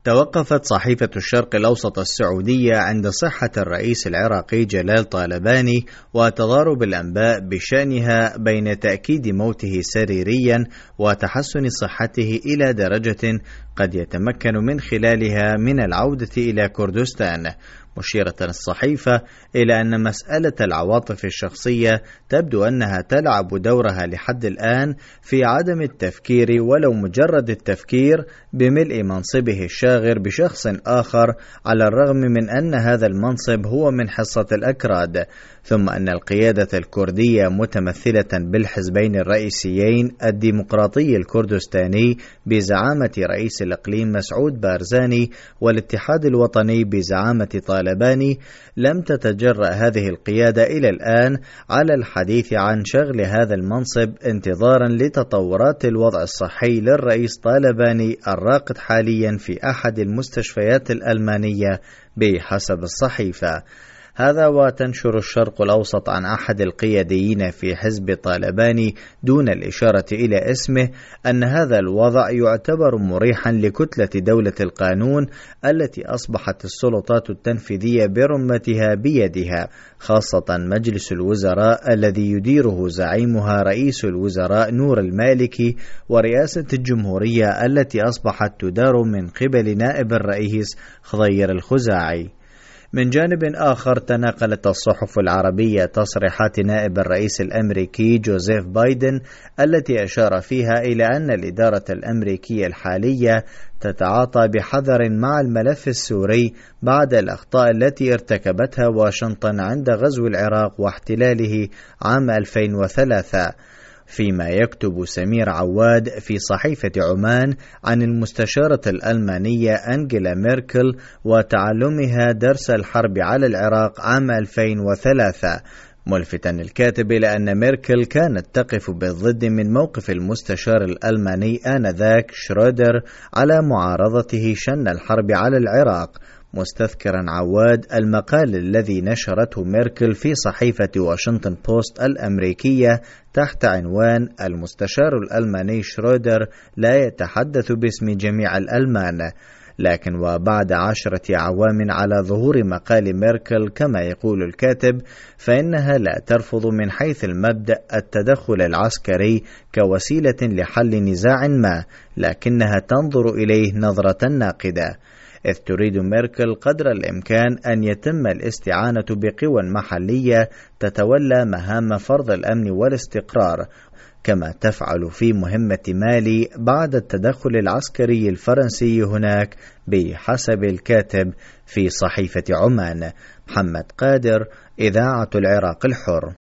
توقفت صحيفة الشرق الأوسط السعودية عند صحة الرئيس العراقي جلال طالباني وتضارب الأنباء بشأنها بين تأكيد موته سريريا وتحسن صحته إلى درجة قد يتمكن من خلالها من العودة إلى كردستان، مشيرة الصحيفة إلى أن مسألة العواطف الشخصية تبدو أنها تلعب دورها لحد الآن في عدم التفكير ولو مجرد التفكير بملء منصبه الشاغر بشخص آخر، على الرغم من أن هذا المنصب هو من حصة الأكراد، ثم أن القيادة الكردية متمثلة بالحزبين الرئيسيين الديمقراطي الكردستاني بزعامة رئيس الإقليم مسعود بارزاني والاتحاد الوطني بزعامة طالباني، لم تتجرأ هذه القيادة إلى الآن على الحديث عن شغل هذا المنصب انتظارا لتطورات الوضع الصحي للرئيس طالباني الراقد حاليا في أحد المستشفيات الألمانية بحسب الصحيفة. هذا وتنشر الشرق الأوسط عن أحد القياديين في حزب طالباني دون الإشارة إلى اسمه أن هذا الوضع يعتبر مريحا لكتلة دولة القانون التي أصبحت السلطات التنفيذية برمتها بيدها، خاصة مجلس الوزراء الذي يديره زعيمها رئيس الوزراء نور المالكي، ورئاسة الجمهورية التي أصبحت تدار من قبل نائب الرئيس خضير الخزاعي. من جانب آخر، تناقلت الصحف العربية تصريحات نائب الرئيس الأمريكي جوزيف بايدن التي أشار فيها إلى أن الإدارة الأمريكية الحالية تتعاطى بحذر مع الملف السوري بعد الأخطاء التي ارتكبتها واشنطن عند غزو العراق واحتلاله عام 2003. فيما يكتب سمير عواد في صحيفة عمان عن المستشارة الألمانية أنجيلا ميركل وتعلمها درس الحرب على العراق عام 2003، ملفتا الكاتب إلى أن ميركل كانت تقف بالضد من موقف المستشار الألماني آنذاك شرودر على معارضته شن الحرب على العراق، مستذكرا عواد المقال الذي نشرته ميركل في صحيفة واشنطن بوست الأمريكية تحت عنوان المستشار الألماني شرودر لا يتحدث باسم جميع الألمان. لكن وبعد 10 أعوام على ظهور مقال ميركل كما يقول الكاتب، فإنها لا ترفض من حيث المبدأ التدخل العسكري كوسيلة لحل نزاع ما، لكنها تنظر إليه نظرة ناقدة، إذ تريد ميركل قدر الإمكان أن يتم الاستعانة بقوى محلية تتولى مهام فرض الأمن والاستقرار، كما تفعل في مهمة مالي بعد التدخل العسكري الفرنسي هناك بحسب الكاتب في صحيفة عمان. محمد قادر، إذاعة العراق الحر.